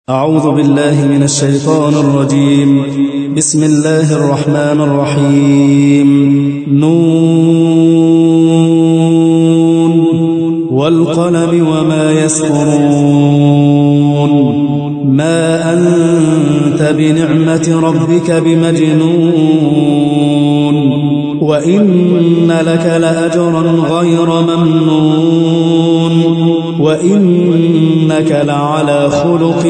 أعوذ بالله من الشيطان الرجيم. بسم الله الرحمن الرحيم. نون والقلم وما يسطرون. ما أنت بنعمة ربك بمجنون وإن لك لأجرا غير ممنون وإنك لعلى خلق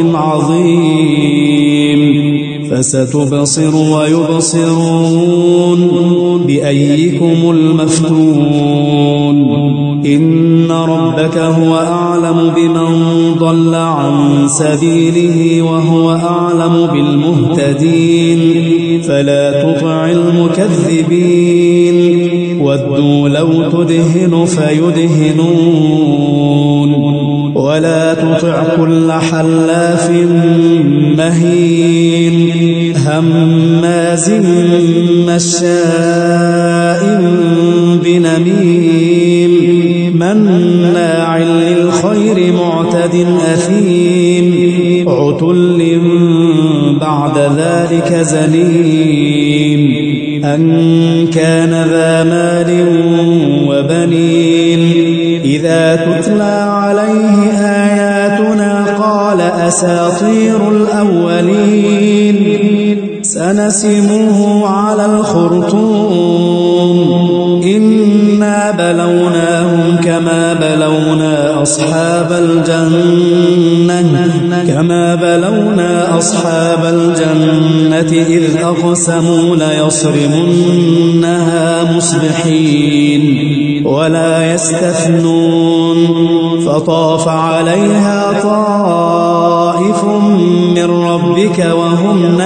عظيم. فستبصر ويبصرون بأيكم المفتون. إن ربك هو أعلم بمن ضل عن سبيله وهو أعلم بالمهتدين. فلا تطع المكذبين ودوا لو تدهن فيدهنون ولا تطع كل حلاف مهين هماز مشاء بنميم مناع للخير معتد أثيم عتل بعد ذلك زنيم أن كان ذا مال وبنين. إذا تتلى عليه آياتنا قال أساطير الأولين. سنسمه على الخرطوم. إنا بلوناهم كما بلونا أصحاب الجنة إذ أقسموا ليصرمنها مصبحين ولا يستثنون. فطاف عليها طائف من ربك وهم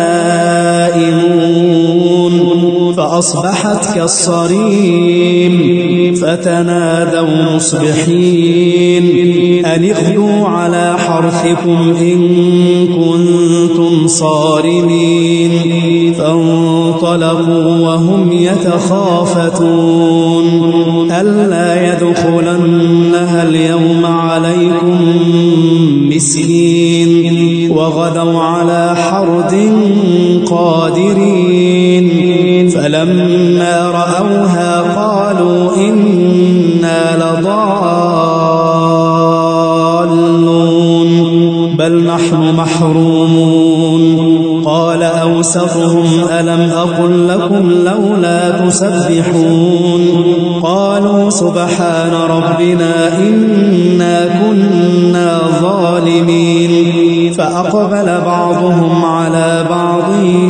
نائمون فأصبحت كالصريم. فتنادوا مصبحين أن اغدوا على حرثكم إن كنتم صارمين. فانطلقوا وهم يتخافتون ألا يدخلنها اليوم عليكم مسكين. وغدوا على حرد قادرين. فلما رأوها قالوا إنا لضالون بل نحن محرومون. قال أوسطهم ألم أقل لكم لولا تسبحون. قالوا سبحان ربنا إنا كنا ظالمين. فأقبل بعضهم على بعض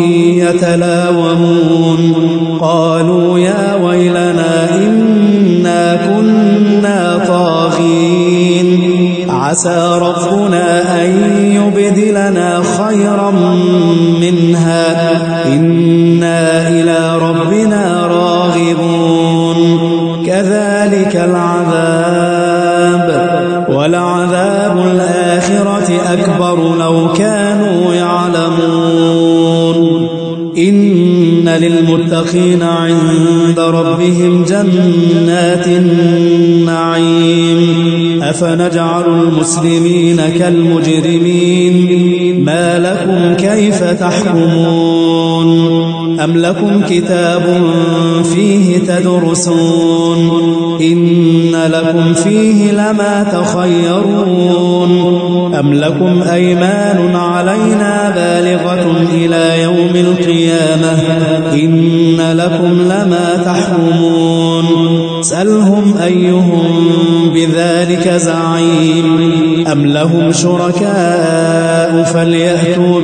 يتلاومون قالوا يا ويلنا إنا كنا طاغين. عسى ربنا أن يبدلنا خيرا منها إنا إلى ربنا راغبون. كذلك العذاب ولعذاب الآخرة أكبر لو كانوا يعلمون. إن للمتقين عند ربهم جنات النعيم. أفنجعل المسلمين كالمجرمين ما لكم كيف تحكمون. أم لكم كتاب فيه تدرسون إن لكم فيه لما تخيرون. أم لكم أيمان علينا بالغة إلى يوم القيامة إن لكم لما تحكمون. سلهم أيهم بذلك زعيم. أم لهم شركاء فليأتوا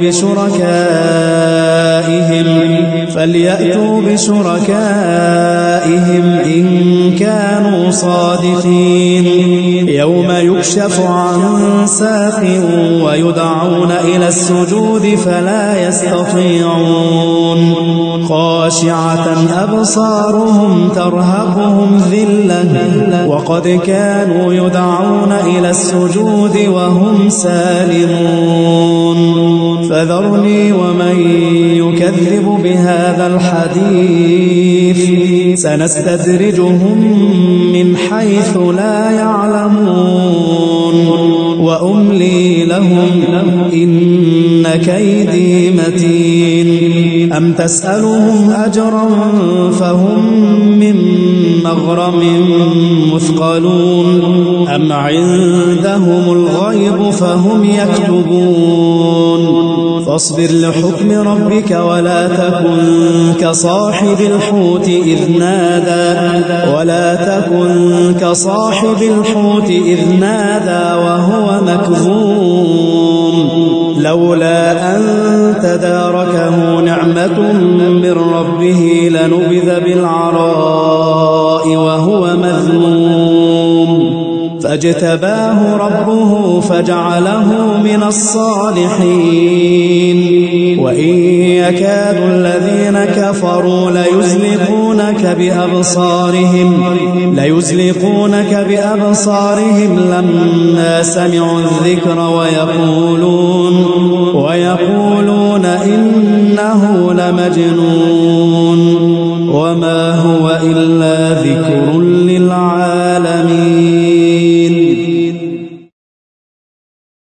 بشركائهم إن كانوا صادقين. يوم يكشف عن ساق ويدعون إلى السجود فلا يستطيعون. خاشعة أبصارهم ترهقهم ذلة وقد كانوا يدعون إلى السجود وهم سالمون. فذرني ومن يكذب بهذا الحديث سنستدرجهم من حيث لا يعلمون وأملي لهم لهم إن كيدي متين أم تسألهم أجرا فهم من مغرم مثقلون أم عندهم الغيب فهم يكتبون فاصبر لحكم ربك ولا تكن كصاحب الحوت إذ نادى وهو مكظوم لولا أن تداركه نعمة من ربه لنبذ بالعراء وهو مذموم فاجتباه ربه فجعله من الصالحين وإن يكاد الذين كفروا ليزلقونك بأبصارهم لما سمعوا الذكر ويقولون إنه لمجنون وما هو إلا ذكر